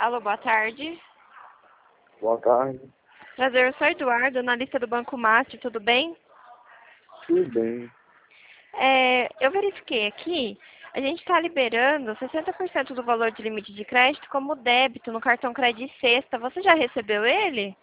Alô, boa tarde. Boa tarde. Prazer, eu sou Eduardo, analista do Banco Master, tudo bem? Tudo bem. Eu verifiquei aqui, a gente está liberando 60% do valor de limite de crédito como débito no cartão Crédito Sexta. Você já recebeu ele?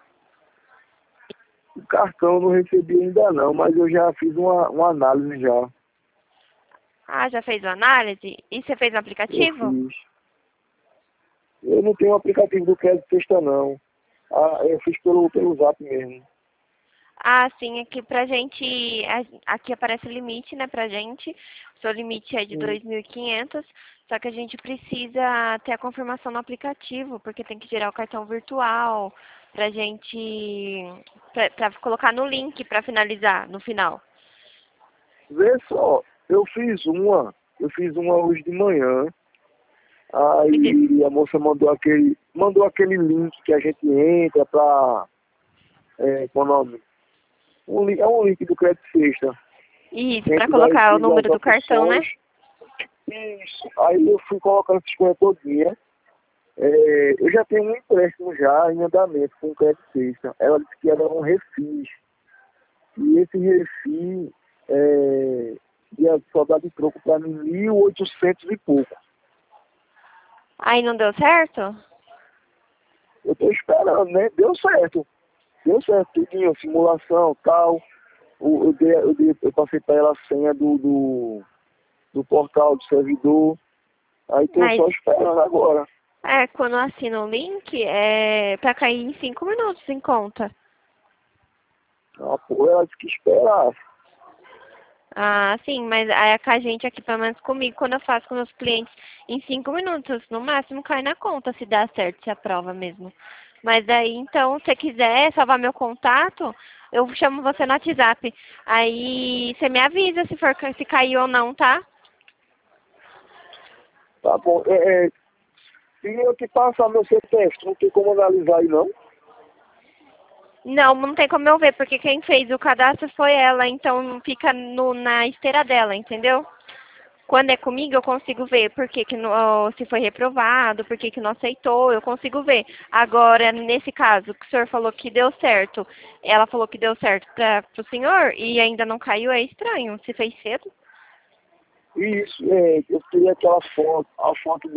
O cartão eu não recebi ainda não, mas eu já fiz uma análise já. Ah, já fez uma análise? E você fez no Eu aplicativo? fiz. Eu não tenho aplicativo do Crédito Sexta não. Ah, eu fiz pelo Zap mesmo. Ah, sim, aqui pra gente, aqui aparece o limite, né, pra gente. O seu limite é de Sim. 2.500, só que a gente precisa ter a confirmação no aplicativo, porque tem que gerar o cartão virtual pra gente, pra colocar no link pra finalizar, no final. Vê só, eu fiz uma hoje de manhã. Aí a moça mandou aquele link que a gente entra pra, qual é o nome? É um link do Crédito Sexta. Isso, pra Dentro colocar o das número do cartão, né? opções. Isso. Aí eu fui colocando essas coisas todinha. Eu já tenho um empréstimo já em andamento com o Crédito Sexta. Ela disse que era um refis. E esse refis ia só dar de troco para mim 1.800 e pouco. Aí não deu certo? Eu estou esperando, né? Deu certo. Deu certo, tudinho, simulação, tal. Eu passei para ela a senha do portal, do servidor. Aí estou Mas, só esperando agora. quando assina o link, é pra cair em 5 minutos em conta. Ah, pô, ela disse que esperasse. Ah, sim, mas aí com a gente aqui, pelo menos comigo, quando eu faço com meus clientes, em 5 minutos, no máximo, cai na conta, se dá certo, se aprova mesmo. Mas aí, então, se você quiser salvar meu contato, eu chamo você no WhatsApp. Aí você me avisa se caiu ou não, tá? Tá bom. Se eu te passar meu CPF, não tem como analisar aí, não? Não, não tem como eu ver, porque quem fez o cadastro foi ela, então fica na esteira dela, entendeu? Quando é comigo, eu consigo ver por que que se foi reprovado, por que que não aceitou, eu consigo ver. Agora, nesse caso, que o senhor falou que deu certo, ela falou que deu certo para o senhor e ainda não caiu, é estranho. Se fez cedo? Isso, eu queria aquela foto, a foto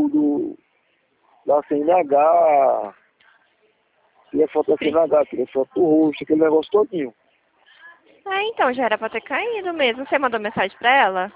da CNH, queria foto da CNH, queria foto do rosto, aquele negócio todinho. Ah, então, já era para ter caído mesmo. Você mandou mensagem para ela?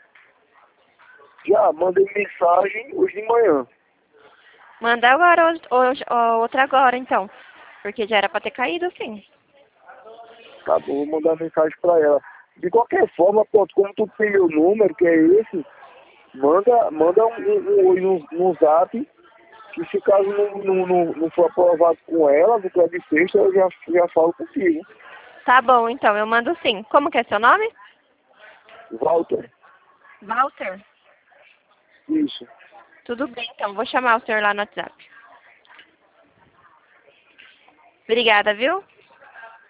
Já mandei mensagem hoje de manhã. Manda agora, outra agora, então. Porque já era para ter caído, sim. Tá bom, vou mandar mensagem pra ela. De qualquer forma, pronto, como tu tem meu número, que é esse, manda um oi no Zap, que se caso não for aprovado com ela, do Crédito Sexta, eu já falo contigo. Tá bom, então, eu mando sim. Como que é seu nome? Walter, Walter. isso. Tudo bem, então, vou chamar o senhor lá no WhatsApp. Obrigada, viu?